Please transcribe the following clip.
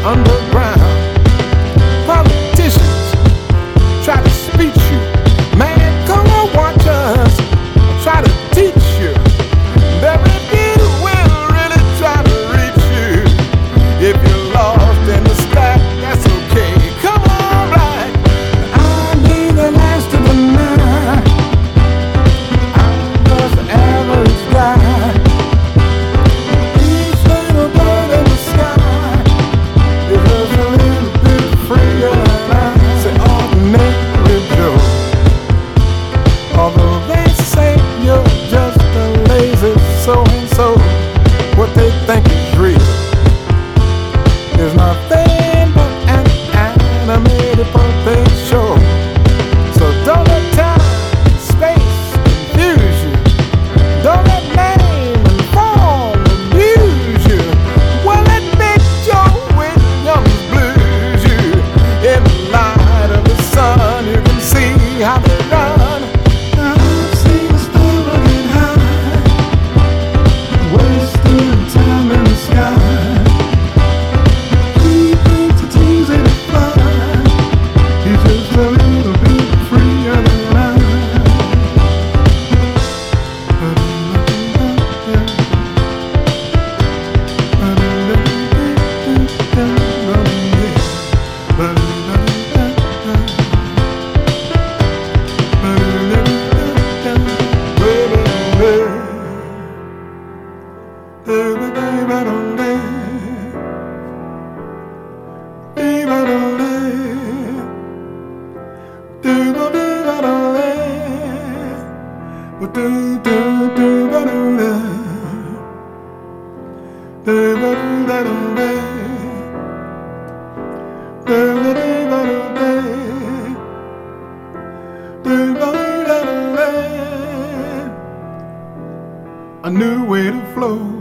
underground. Politicians try to speech you. Man, come on, watch us. Try to teach you. Very few will really try to reach you. If you're lost in the sky, that's okay. Come on, right. I'll be the last of the night. I'm just the average guy. Each little bird in the sky is just a little bit freer than I. Say ordinary Joe. Although they say you're just a lazy so-and-so, what they think is real is nothing but an animated puppet show. So don't let time, space confuse you. Don't let name and form amuse you. Well, let Big Joe Williams blues you. In the light of the sun, you can see how they run. I've seen the star get high, wasting time in the sky. He thinks it's easy to fly. He's just a little bit freer than I. A new way to flow.